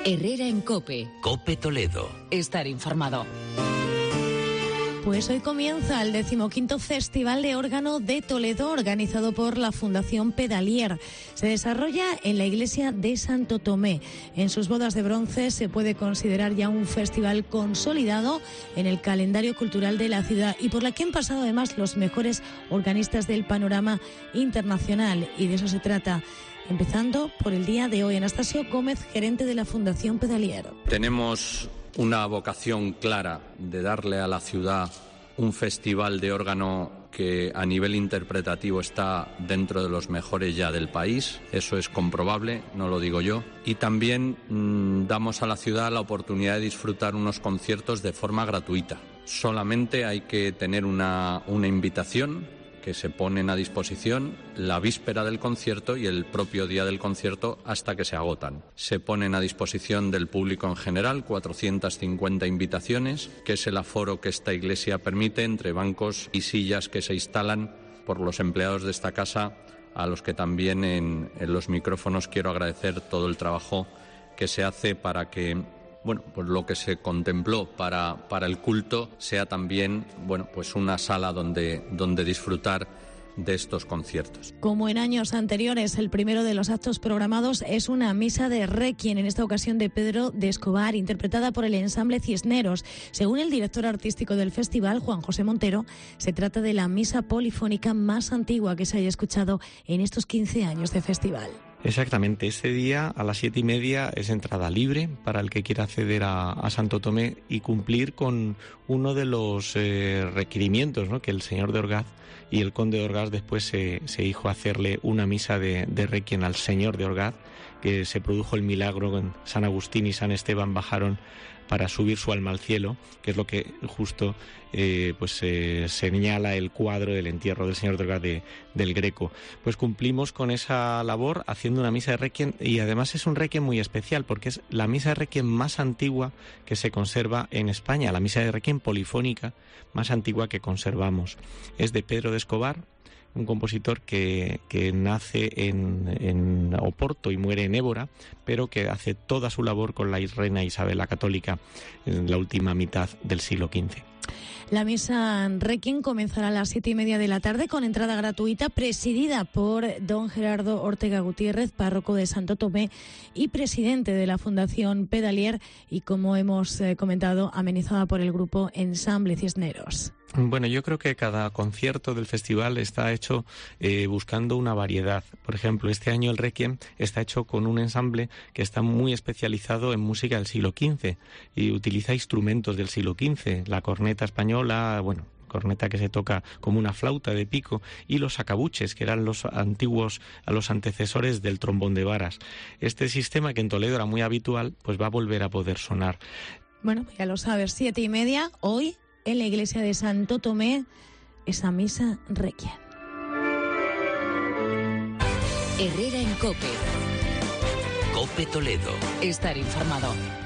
Herrera en COPE. COPE Toledo. Estar informado. Pues hoy comienza el 15º Festival de Órgano de Toledo, organizado por la Fundación Pedalier. Se desarrolla en la iglesia de Santo Tomé. En sus bodas de bronce se puede considerar ya un festival consolidado en el calendario cultural de la ciudad y por la que han pasado además los mejores organistas del panorama internacional. Y de eso se trata. Empezando por el día de hoy. Anastasio Gómez, gerente de la Fundación Pedalier. Tenemos una vocación clara de darle a la ciudad un festival de órgano que a nivel interpretativo está dentro de los mejores ya del país. Eso es comprobable, no lo digo yo. Y también damos a la ciudad la oportunidad de disfrutar unos conciertos de forma gratuita. Solamente hay que tener una invitación que se ponen a disposición la víspera del concierto y el propio día del concierto hasta que se agotan. Se ponen a disposición del público en general 450 invitaciones, que es el aforo que esta iglesia permite entre bancos y sillas que se instalan por los empleados de esta casa, a los que también en los micrófonos quiero agradecer todo el trabajo que se hace para que pues lo que se contempló para el culto sea también pues una sala donde disfrutar de estos conciertos. Como en años anteriores, el primero de los actos programados es una misa de Requiem, en esta ocasión de Pedro de Escobar, interpretada por el ensamble Cisneros. Según el director artístico del festival, Juan José Montero, se trata de la misa polifónica más antigua que se haya escuchado en estos 15 años de festival. Exactamente, ese día a las 7:30 es entrada libre para el que quiera acceder a Santo Tomé y cumplir con uno de los requerimientos, ¿no?, que el señor de Orgaz y el conde de Orgaz después se dijo hacerle una misa de Requiem al señor de Orgaz, que se produjo el milagro en San Agustín y San Esteban bajaron para subir su alma al cielo, que es lo que justo señala el cuadro del entierro del señor de Orgaz del Greco. Pues cumplimos con esa labor haciendo una misa de Requiem, y además es un Requiem muy especial porque es la misa de Requiem más antigua que se conserva en España, la misa de Requiem polifónica más antigua que conservamos. Es de Pedro de Escobar, un compositor que nace en Oporto y muere en Évora, pero que hace toda su labor con la reina Isabel la Católica en la última mitad del siglo XV. La misa Requiem comenzará a las 7:30 de la tarde con entrada gratuita, presidida por don Gerardo Ortega Gutiérrez, párroco de Santo Tomé y presidente de la Fundación Pedalier, y, como hemos comentado, amenizada por el grupo Ensamble Cisneros. Bueno, yo creo que cada concierto del festival está hecho buscando una variedad. Por ejemplo, este año el Requiem está hecho con un ensamble que está muy especializado en música del siglo XV y utiliza instrumentos del siglo XV, la corneta española, corneta que se toca como una flauta de pico, y los sacabuches, que eran los antecesores del trombón de varas. Este sistema, que en Toledo era muy habitual, pues va a volver a poder sonar. Bueno, ya lo sabes, 7:30 hoy en la iglesia de Santo Tomé, esa misa Requiem. Herrera en COPE. COPE Toledo. Estar informado.